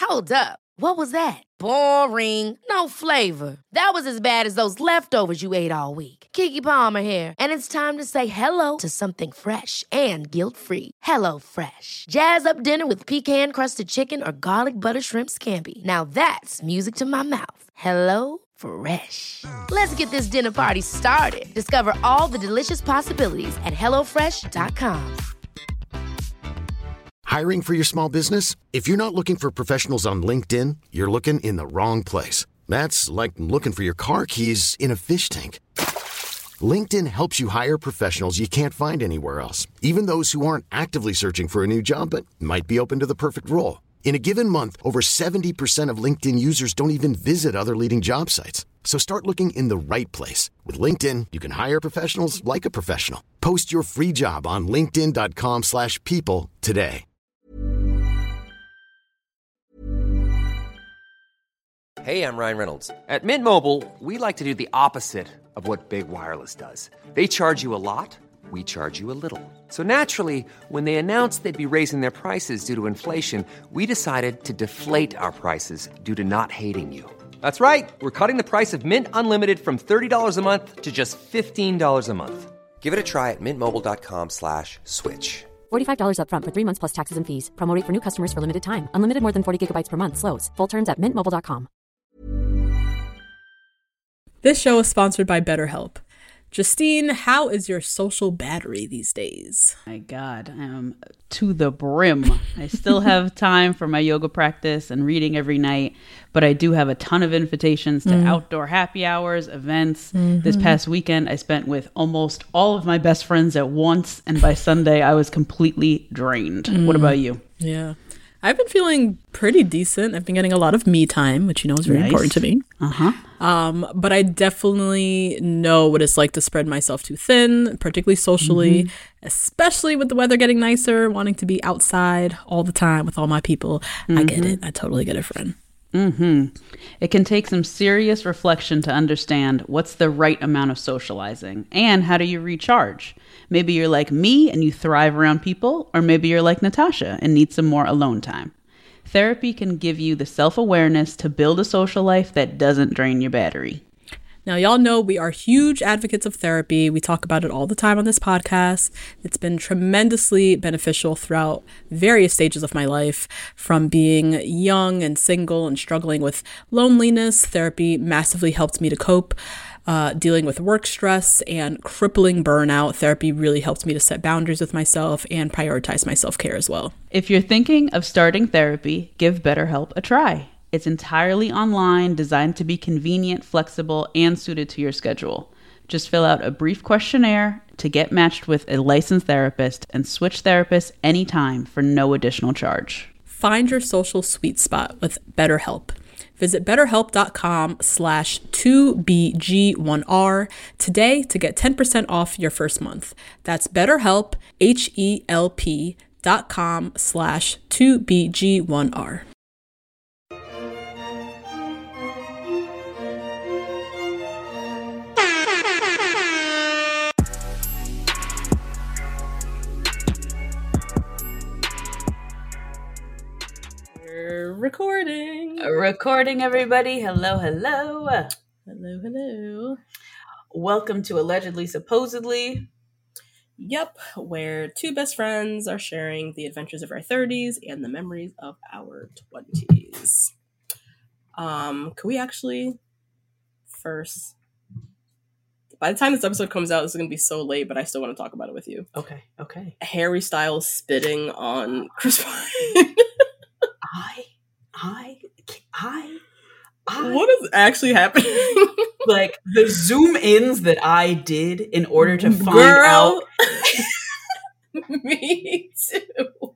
Hold up. What was that? Boring. No flavor. That was as bad as those leftovers you ate all week. Keke Palmer here, and it's time to say hello to something fresh and guilt-free. Hello Fresh. Jazz up dinner with pecan-crusted chicken or garlic butter shrimp scampi. Now that's music to my mouth. Hello Fresh. Let's get this dinner party started. Discover all the delicious possibilities at hellofresh.com. Hiring for your small business? If you're not looking for professionals on LinkedIn, you're looking in the wrong place. That's like looking for your car keys in a fish tank. LinkedIn helps you hire professionals you can't find anywhere else, even those who aren't actively searching for a new job but might be open to the perfect role. In a given month, over 70% of LinkedIn users don't even visit other leading job sites. So start looking in the right place. With LinkedIn, you can hire professionals like a professional. Post your free job on linkedin.com/people today. Hey, I'm Ryan Reynolds. At Mint Mobile, we like to do the opposite of what Big Wireless does. They charge you a lot, we charge you a little. So naturally, when they announced they'd be raising their prices due to inflation, we decided to deflate our prices due to not hating you. That's right. We're cutting the price of Mint Unlimited from $30 a month to just $15 a month. Give it a try at mintmobile.com/switch. $45 up front for 3 months plus taxes and fees. Promo rate for new customers for limited time. Unlimited more than 40 gigabytes per month. Slows full terms at mintmobile.com. This show is sponsored by BetterHelp. Justine, how is your social battery these days? My God, I am to the brim. I still have time for my yoga practice and reading every night, but I do have a ton of invitations to outdoor happy hours, events. This past weekend, I spent with almost all of my best friends at once, and by Sunday, I was completely drained. What about you? Yeah. I've been feeling pretty decent. I've been getting a lot of me time, which you know is very important to me. But I definitely know what it's like to spread myself too thin, particularly socially, especially with the weather getting nicer, wanting to be outside all the time with all my people. I get it. I totally get it, friend. It can take some serious reflection to understand what's the right amount of socializing and how do you recharge. Maybe you're like me and you thrive around people, or maybe you're like Natasha and need some more alone time. Therapy can give you the self-awareness to build a social life that doesn't drain your battery. Now, y'all know we are huge advocates of therapy. We talk about it all the time on this podcast. It's been tremendously beneficial throughout various stages of my life. From being young and single and struggling with loneliness, therapy massively helped me to cope. Dealing with work stress and crippling burnout, therapy really helped me to set boundaries with myself and prioritize my self-care as well. If you're thinking of starting therapy, give BetterHelp a try. It's entirely online, designed to be convenient, flexible, and suited to your schedule. Just fill out a brief questionnaire to get matched with a licensed therapist and switch therapists anytime for no additional charge. Find your social sweet spot with BetterHelp. Visit betterhelp.com/2BG1R today to get 10% off your first month. That's BetterHelp, HELP.com/2BG1R. Recording, everybody. Hello. Hello. Welcome to Allegedly Supposedly. Yep, where two best friends are sharing the adventures of our 30s and the memories of our 20s. Could we actually first... By the time this episode comes out, this is going to be so late, but I still want to talk about it with you. Okay. Harry Styles spitting on Chris Pine. What is actually happening? Like, the zoom ins that I did in order to find out. Me too.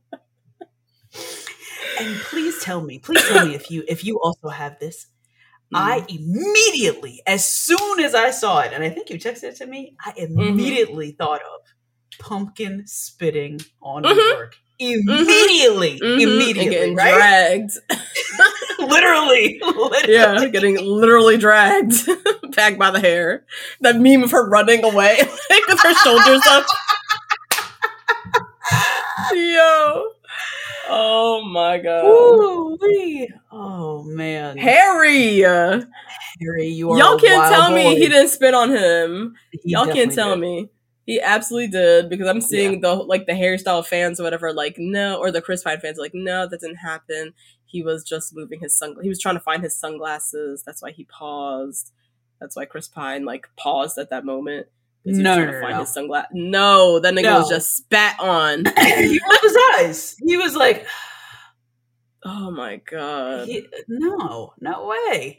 And please tell me if you also have this. I immediately, as soon as I saw it, and I think you texted it to me, I immediately thought of pumpkin spitting on New York. Immediately, getting right? Dragged. literally. Yeah, getting literally dragged back by the hair. That meme of her running away, like with her shoulders up. Yo. Oh my god. Ooh-wee. Oh man. Harry, you are y'all a can't wild tell boy. me he didn't spit on him. He Y'all can't definitely tell did. me. He absolutely did, because I'm seeing the hairstyle fans or whatever, like, no, or the Chris Pine fans are like, no, that didn't happen. He was just moving his sunglasses. He was trying to find his sunglasses. That's why he paused. That's why Chris Pine like paused at that moment. He was trying to find his sunglasses. No, that nigga was just spat on. He rolled his eyes. He was like, oh my god. No way.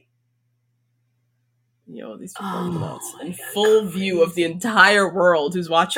Yo, these people are nuts. In full view of the entire world who's watching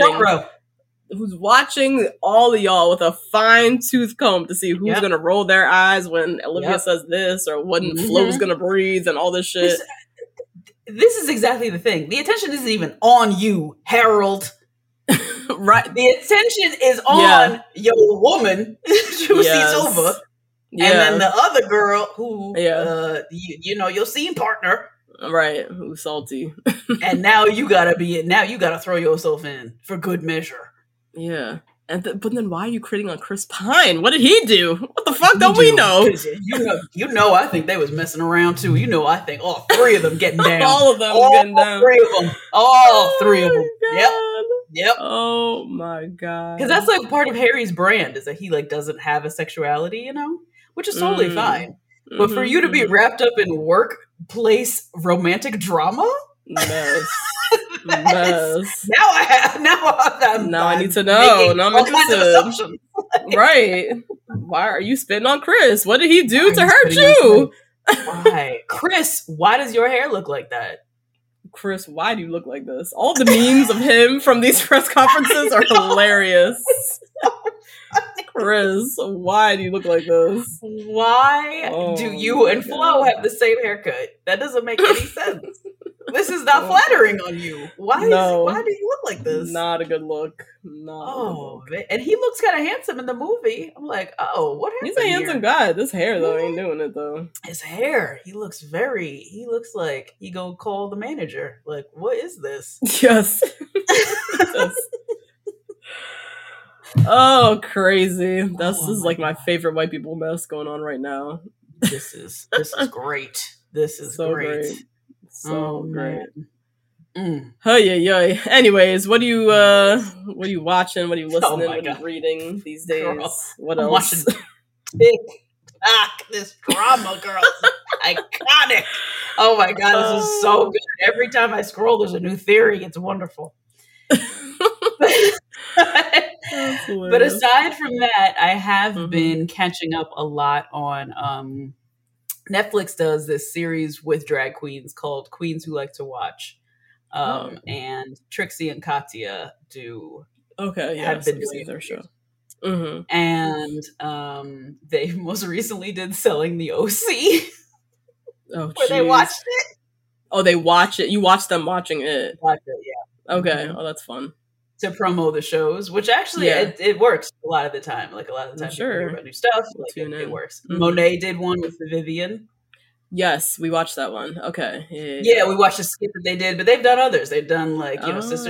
all of y'all with a fine-tooth comb to see who's gonna roll their eyes when Olivia says this, or when Flo's gonna breathe and all this shit. This is exactly the thing. The attention isn't even on you, Harold. Right. The attention is on your woman who sees over. Yeah. And then the other girl who, your scene partner. Right. Who's salty. And now you gotta throw yourself in for good measure. Yeah. But then why are you critting on Chris Pine? What did he do? What the fuck don't we know? I think they was messing around too. I think all three of them getting down. All of them getting down. All three of them. Yep. Oh my god. Because that's like part of Harry's brand, is that he like doesn't have a sexuality, which is totally fine. But for you to be wrapped up in workplace romantic drama? Mess. Now I need to know. Now I'm interested. Right. Why are you spitting on Chris? What did he do to hurt you? Why? Chris, why does your hair look like that? Chris, why do you look like this? All the memes of him from these press conferences are hilarious. Chris, why do you look like this? Why do you and Flo have the same haircut? That doesn't make any sense. This is not flattering on you. Why do you look like this? Not a good look. And he looks kind of handsome in the movie. I'm like, what happened? He's a handsome guy. This hair though ain't doing it though. His hair. He looks like he go call the manager. Like, what is this? Yes. Oh, crazy. This is like my favorite white people mess going on right now. This is great. This is so great. So great. Oh yeah. Anyways, what are you watching? What are you listening? What are you reading these days? Girl, What I'm else? Watching TikTok. This drama, girl, is iconic. Oh my god, this is so good. Every time I scroll, there's a new theory. It's wonderful. But aside from that, I have been catching up a lot on Netflix does this series with drag queens called Queens Who Like to Watch. And Trixie and Katya have been doing their show. And they most recently did Selling the OC. Where they watched it. Oh, they watch it. You watch them watching it. Watch it, yeah. Okay. Oh, that's fun. To promo the shows, which actually it works a lot of the time. Like a lot of the time, people hear about new stuff. Like it works. Monet did one with the Vivian. Yes, we watched that one. Okay. Yeah, we watched the skit that they did, but they've done others. They've done like Sister.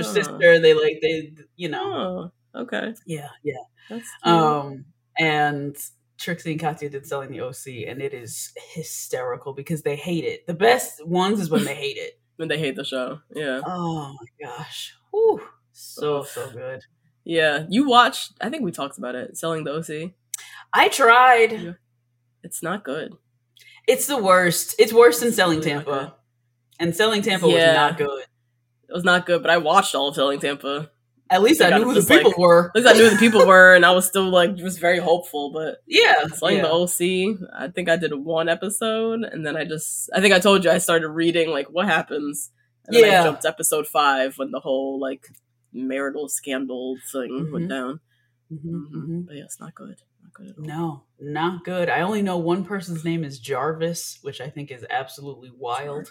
Oh, okay. Yeah. That's cute. And Trixie and Katya did Selling the OC, and it is hysterical because they hate it. The best ones is when they hate it. When they hate the show. Yeah. Oh my gosh. Whew. So good. Yeah. You watched, I think we talked about it, Selling the OC. I tried. It's not good. It's the worst. It's worse than Selling Tampa. And Selling Tampa was not good. It was not good, but I watched all of Selling Tampa. At least I knew who the people were. At least I knew who the people were, and I was still just very hopeful. But Selling the OC, I think I did one episode, and then I think I told you I started reading what happens. And then I jumped to episode 5 when the whole marital scandal thing went down. But yeah, it's not good. Not good at all. No, not good. I only know one person's name is Jarvis, which I think is absolutely wild.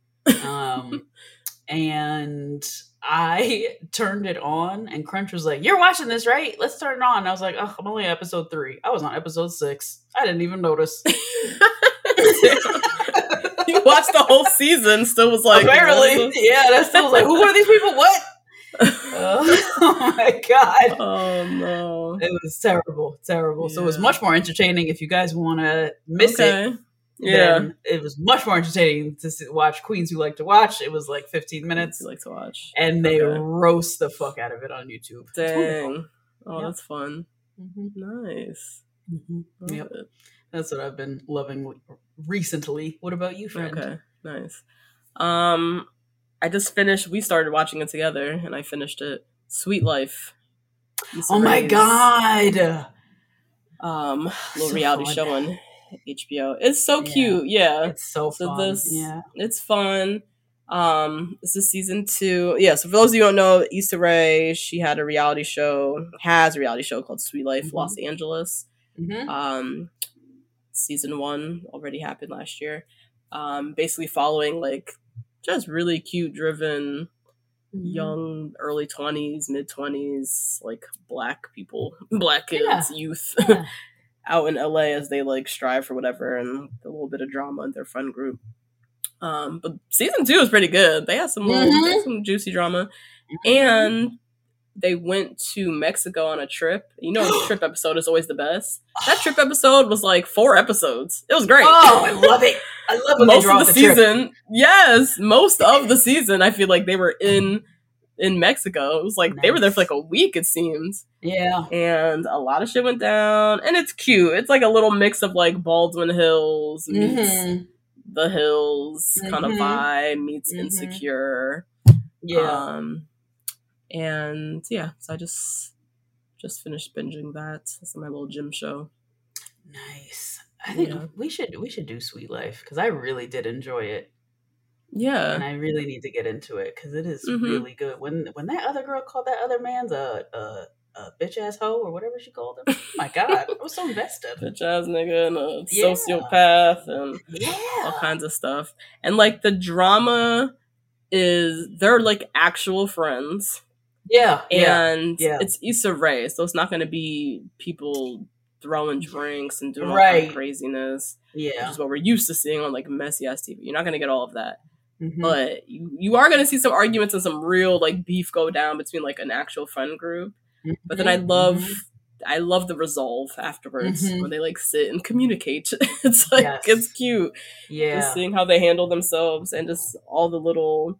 And I turned it on, and Crunch was like, "You're watching this, right? Let's turn it on." And I was like, "Oh, I'm only on episode 3. I was on episode 6. I didn't even notice." You watched the whole season, still was like, apparently, yeah. That still was like, who are these people? What? Oh my god. Oh no. It was terrible. So it was much more entertaining. If you guys want to miss it, then it was much more entertaining to watch Queens Who Like to Watch. It was like 15 minutes. You like to watch. And they roast the fuck out of it on YouTube. Dang. Oh, that's fun. Nice. Yep. That's what I've been loving recently. What about you, friend? Okay, nice. We started watching it together, and I finished it. Sweet Life. Oh my god! Little reality show on HBO. It's so cute. Yeah, it's so fun. It's fun. This is season 2. Yeah, so for those of you who don't know, Issa Rae, she has a reality show called Sweet Life Los Angeles. Season 1 already happened last year. Basically following like just really cute, driven, young, early 20s, mid 20s, like black kids, youth out in LA as they like strive for whatever, and a little bit of drama in their friend group. But season 2 is pretty good. They had some some juicy drama, and they went to Mexico on a trip. You know, the trip episode is always the best. That trip episode was like 4 episodes. It was great. Oh, I love it. I love when most of the season. Trip. Yes, most of the season. I feel like they were in Mexico. It was like they were there for like a week. It seems. Yeah, and a lot of shit went down, and it's cute. It's like a little mix of like Baldwin Hills meets The Hills kind of vibe meets Insecure. Yeah. And yeah, so I just finished binging that. It's my little gym show. Nice. I think we should do Sweet Life because I really did enjoy it. Yeah, and I really need to get into it because it is really good. When that other girl called that other man's a bitch ass hoe or whatever she called him, oh my god, I was so invested. Bitch ass nigga and a sociopath and all kinds of stuff. And like the drama is they're like actual friends. Yeah. And it's Issa Rae, so it's not going to be people throwing drinks and doing all kind of craziness. Yeah. Which is what we're used to seeing on like messy ass TV. You're not going to get all of that. But you are going to see some arguments and some real like beef go down between like an actual friend group. But then I love the resolve afterwards where they like sit and communicate. It's like it's cute. Yeah. Just seeing how they handle themselves and just all the little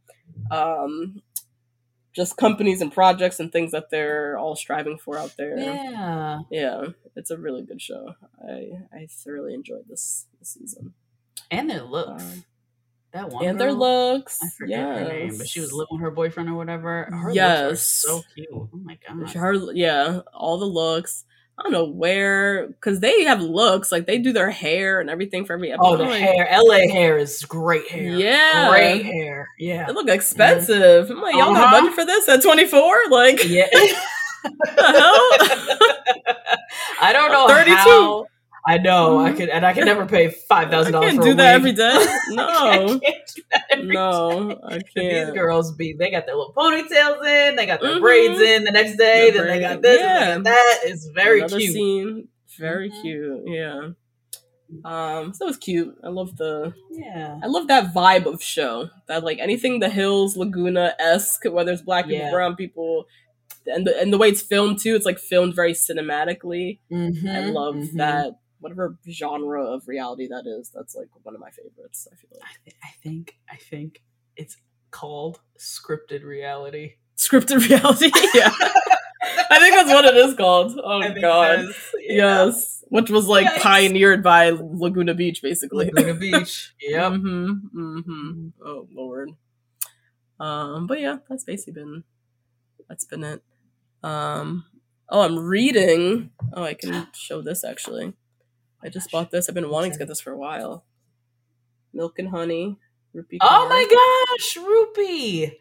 just companies and projects and things that they're all striving for out there. Yeah. Yeah. It's a really good show. I thoroughly enjoyed this season. And their looks. That one and girl, their looks. I forget her name, but she was living with her boyfriend or whatever. Her looks are so cute. Oh my god. All the looks. I don't know where, because they have looks, like they do their hair and everything for every episode. Oh, the hair. LA hair is great hair. Yeah. Great hair. Yeah. They look expensive. I'm like, y'all got budget for this at 24? Like, yeah. What the hell? I don't know 32. How. I know. I can never pay $5,000 for a wig. I can't do that every day. No. I can't do that every day. I can't. These girls they got their little ponytails in, they got their braids in the next day, then they got this and they got that. It's very Another cute. Scene. Very cute. Yeah. So it was cute. I love that vibe of show. That like anything the Hills, Laguna-esque, whether it's black people, brown people, and the way it's filmed too, it's like filmed very cinematically. I love that. Whatever genre of reality that is, that's like one of my favorites. I feel like. I think it's called scripted reality. Scripted reality, yeah. I think that's what it is called. Oh god, yes. Which was like pioneered by Laguna Beach, basically. Laguna Beach. Yep. Oh lord. But yeah, that's basically been it. I'm reading. Oh, I can show this actually. I just bought this. I've been wanting to get this for a while. Milk and Honey. Rupi Kaur. Oh my gosh, Rupi!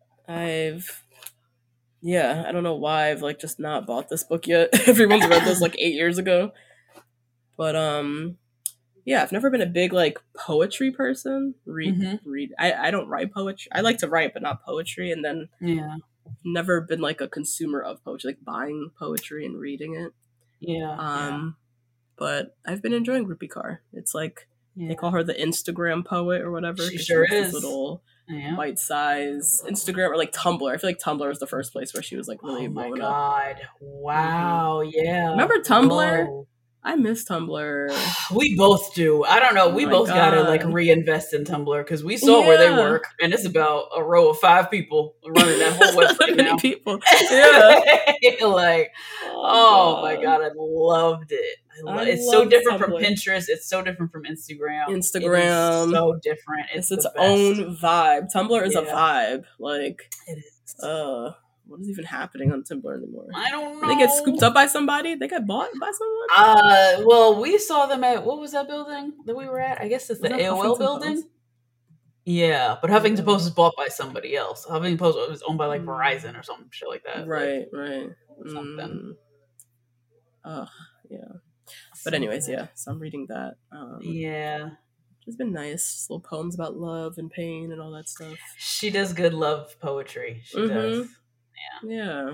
I don't know why I've like just not bought this book yet. Everyone's read this like 8 years ago. But I've never been a big like poetry person. Read. I don't write poetry. I like to write, but not poetry. And then never been like a consumer of poetry, like buying poetry and reading it. Yeah. But I've been enjoying Rupi Kaur. It's like They call her the Instagram poet or whatever. She sure is. Little bite-size Instagram, or like Tumblr. I feel like Tumblr was the first place where she was like really blowing up. Oh my god! Wow! Yeah. Remember Tumblr? Whoa. I miss Tumblr. We both do. I don't know. We both gotta like reinvest in Tumblr because we saw where they work, and it's about a row of 5 people running that whole website now. People. Yeah. Like, oh my god, I loved it. It's so different from Pinterest. It's so different from Instagram. It is so different. It's its own vibe. Tumblr is a vibe. Like, it is. What is even happening on Tumblr anymore? I don't know. They get scooped up by somebody? They got bought by someone? Well, we saw them at, what was that building that we were at? I guess it's the AOL building. Post? Yeah, but Huffington Post is bought by somebody else. Huffington Post was owned by like Verizon or some shit like that. Right. Something. Yeah. But anyways, yeah. So I'm reading that. It's been nice. Just little poems about love and pain and all that stuff. She does good love poetry. She does. Yeah.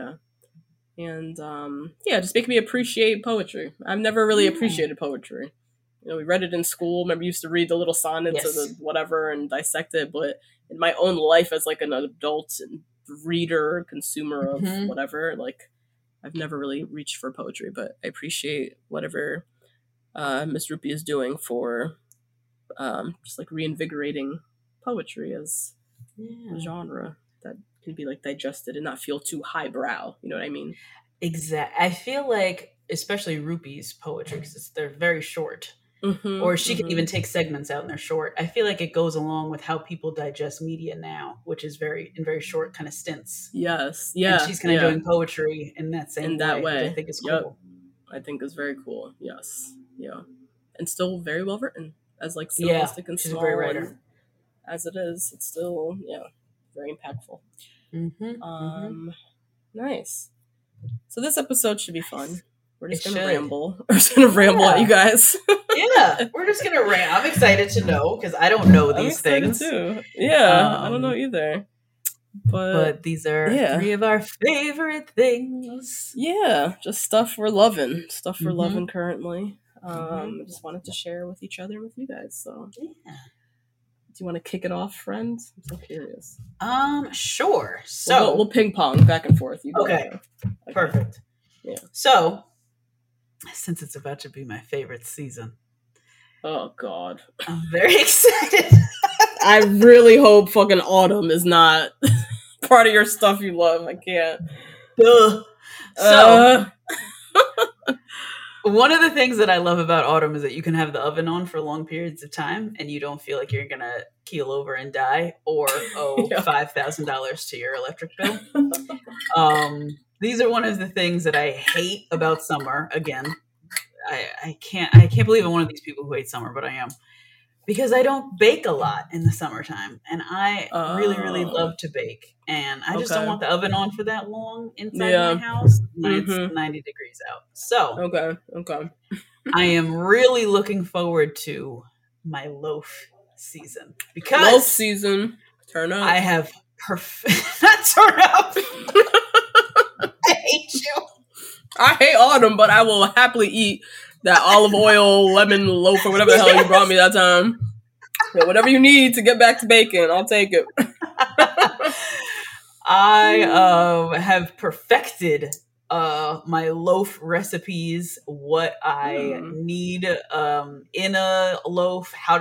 And just making me appreciate poetry. I've never really appreciated poetry. You know, we read it in school. Remember, we used to read the little sonnets or the whatever and dissect it. But in my own life as like an adult and reader, consumer of whatever, like I've never really reached for poetry. But I appreciate whatever Miss Rupi is doing for just like reinvigorating poetry as a genre that can be like digested and not feel too highbrow. You know what I mean? Exactly. I feel like, especially Rupi's poetry, because they're very short, or she can even take segments out and they're short. I feel like it goes along with how people digest media now, which is very short kind of stints. Yes. Yeah. And she's kind of doing poetry in that same way, which I think is cool. I think is very cool. Yes. Yeah. And still very well written, as like simplistic and small. She's a great writer. As it is, it's still very impactful. Nice. So this episode should be fun. We're just gonna ramble. We're just gonna ramble at you guys. We're just gonna ramble. I'm excited to know because I don't know these things too. I don't know either. But these are 3 of our favorite things. Yeah, just stuff we're loving. Stuff we're loving currently. I just wanted to share with each other and with you guys. So do you want to kick it off, friends? I'm so curious. Sure. So we'll ping pong back and forth. You go. Okay. Perfect. Yeah. So, since it's about to be my favorite season, oh god, I'm very excited. I really hope fucking autumn is not part of your stuff you love. I can't. So. One of the things that I love about autumn is that you can have the oven on for long periods of time and you don't feel like you're going to keel over and die or owe $5,000 to your electric bill. These are one of the things that I hate about summer. Again, I can't believe I'm one of these people who hate summer, but I am. Because I don't bake a lot in the summertime, and I really love to bake, and I just don't want the oven on for that long inside my house when it's 90 degrees out. So, okay, I am really looking forward to my loaf season because loaf season. Turn up. I have not turn up. I hate you. I hate autumn, but I will happily eat that olive oil lemon loaf or whatever the hell you brought me that time. So whatever you need to get back to baking, I'll take it. I have perfected my loaf recipes, what I need in a loaf, how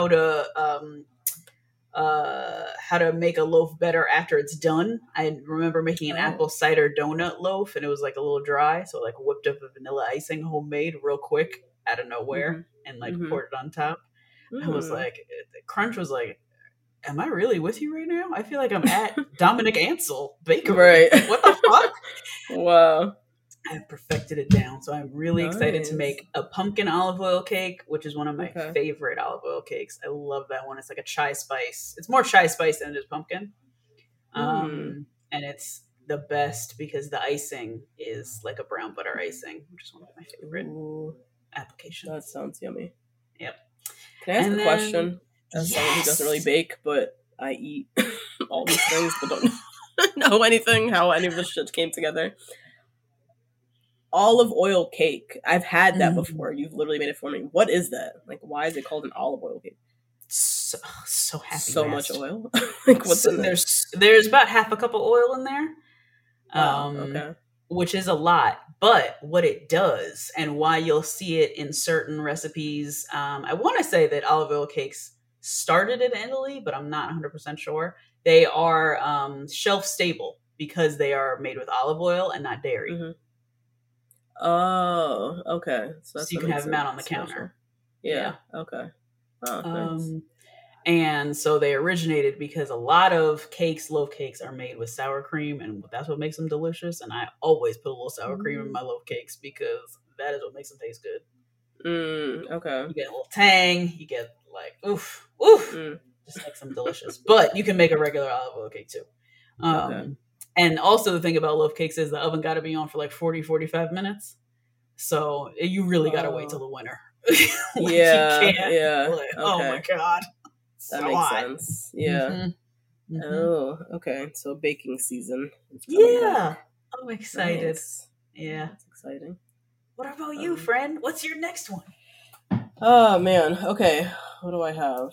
to make a loaf better after it's done. I remember making an apple cider donut loaf, and it was like a little dry, so like whipped up a vanilla icing homemade real quick out of nowhere and like poured it on top. I was like, Crunch was like, am I really with you right now? I feel like I'm at Dominic Ansel Bakery. Right. What the fuck? Wow. I've perfected it down. So I'm really excited to make a pumpkin olive oil cake, which is one of my favorite olive oil cakes. I love that one. It's like a chai spice. It's more chai spice than it is pumpkin. And it's the best because the icing is like a brown butter icing, which is one of my favorite applications. That sounds yummy. Yep. Can I ask a question? As someone who doesn't really bake, but I eat all these things, but don't know anything, how any of this shit came together. olive oil cake. I've had that before. You've literally made it for me. What is that? Like, why is it called an olive oil cake? So happy. So much oil. Like, what's in there? There's about half a cup of oil in there. Okay. Which is a lot. But what it does and why you'll see it in certain recipes, I want to say that olive oil cakes started in Italy, but I'm not 100% sure. They are shelf stable because they are made with olive oil and not dairy. Mm-hmm. Oh, okay. So you can have them out on the counter. Yeah. Okay. Oh, thanks. And so they originated because a lot of cakes, loaf cakes, are made with sour cream, and that's what makes them delicious. And I always put a little sour cream in my loaf cakes because that is what makes them taste good. Okay. You get a little tang. You get like, oof. Just makes them delicious. But you can make a regular olive oil cake too. Okay. And also the thing about loaf cakes is the oven got to be on for like 40-45 minutes. So you really got to wait till the winter. Like, yeah. Like, okay. Oh my God. That makes sense. Yeah. Oh, okay. So baking season. Yeah. I'm excited. Nice. Yeah. That's exciting. What about you, friend? What's your next one? Oh, man. Okay. What do I have?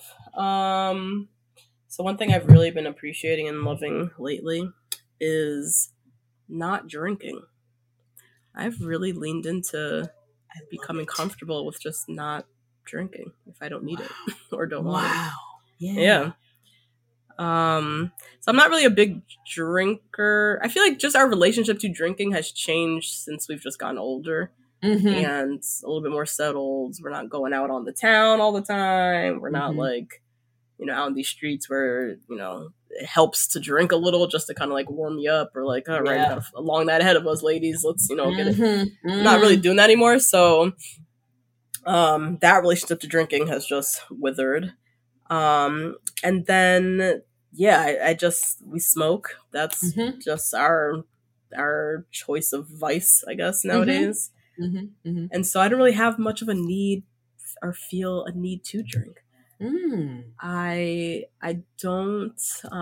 So one thing I've really been appreciating and loving lately is not drinking. I've really leaned into becoming comfortable with just not drinking if I don't need it or don't want it. Yeah. So I'm not really a big drinker. I feel like just our relationship to drinking has changed since we've just gotten older and a little bit more settled. We're not going out on the town all the time. We're not like, out in these streets where, it helps to drink a little just to kind of like warm you up or like, all right, we got a long night ahead of us, ladies. Let's, get it. I'm not really doing that anymore. So that relationship to drinking has just withered. And then, we smoke. That's just our choice of vice, I guess, nowadays. And so I don't really have much of a need or feel a need to drink. I don't,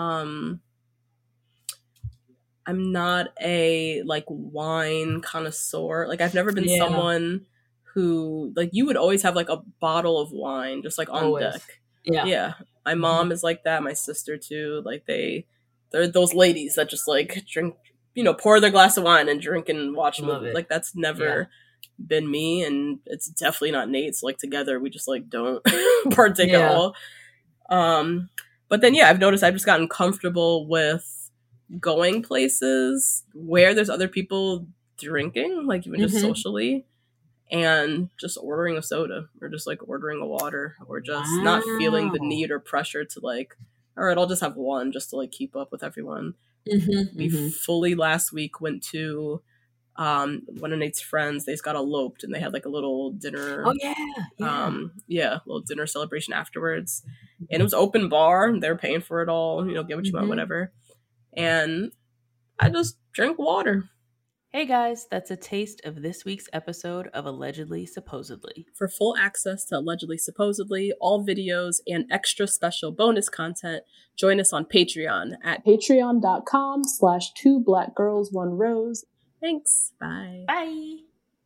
I'm not a like wine connoisseur. Like I've never been someone who like, you would always have like a bottle of wine just like on deck. Yeah. My mom is like that. My sister too. Like they're those ladies that just like drink, pour their glass of wine and drink and watch movies. Like that's never been me, and it's definitely not Nate. So like together we just like don't partake at all. But then I've noticed I've just gotten comfortable with going places where there's other people drinking, like even just socially, and just ordering a soda or just like ordering a water or just not feeling the need or pressure to like, all right, I'll just have one just to like keep up with everyone. We fully last week went to one of Nate's friends. They just got eloped and they had like a little dinner. Little dinner celebration afterwards, and it was open bar. They were paying for it all. Get what you want, whatever. And I just drank water. Hey guys, that's a taste of this week's episode of Allegedly Supposedly. For full access to Allegedly Supposedly, all videos, and extra special bonus content, join us on Patreon at patreon.com/2blackgirls1rose. Thanks. Bye. Bye.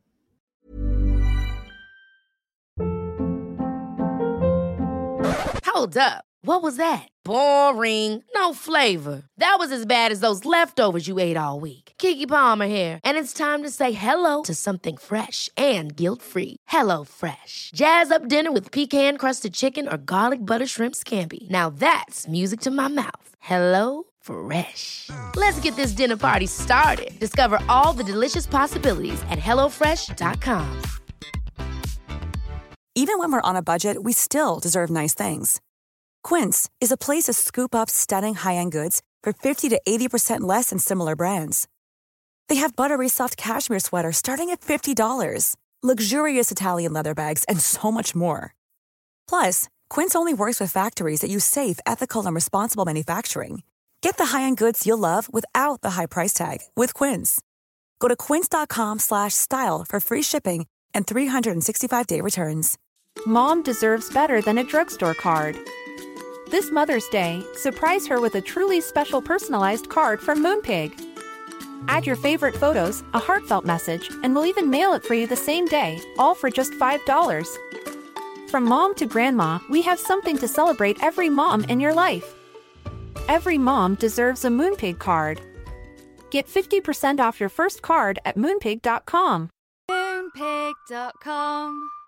Hold up. What was that? Boring. No flavor. That was as bad as those leftovers you ate all week. Keke Palmer here, and it's time to say hello to something fresh and guilt-free. Hello Fresh. Jazz up dinner with pecan-crusted chicken or garlic butter shrimp scampi. Now that's music to my mouth. Hello Fresh. Let's get this dinner party started. Discover all the delicious possibilities at HelloFresh.com. Even when we're on a budget, we still deserve nice things. Quince is a place to scoop up stunning high-end goods for 50 to 80% less than similar brands. They have buttery soft cashmere sweaters starting at $50, luxurious Italian leather bags, and so much more. Plus, Quince only works with factories that use safe, ethical, and responsible manufacturing. Get the high-end goods you'll love without the high price tag with Quince. Go to quince.com/style for free shipping and 365-day returns. Mom deserves better than a drugstore card. This Mother's Day, surprise her with a truly special personalized card from Moonpig. Add your favorite photos, a heartfelt message, and we'll even mail it for you the same day, all for just $5. From mom to grandma, we have something to celebrate every mom in your life. Every mom deserves a Moonpig card. Get 50% off your first card at moonpig.com. Moonpig.com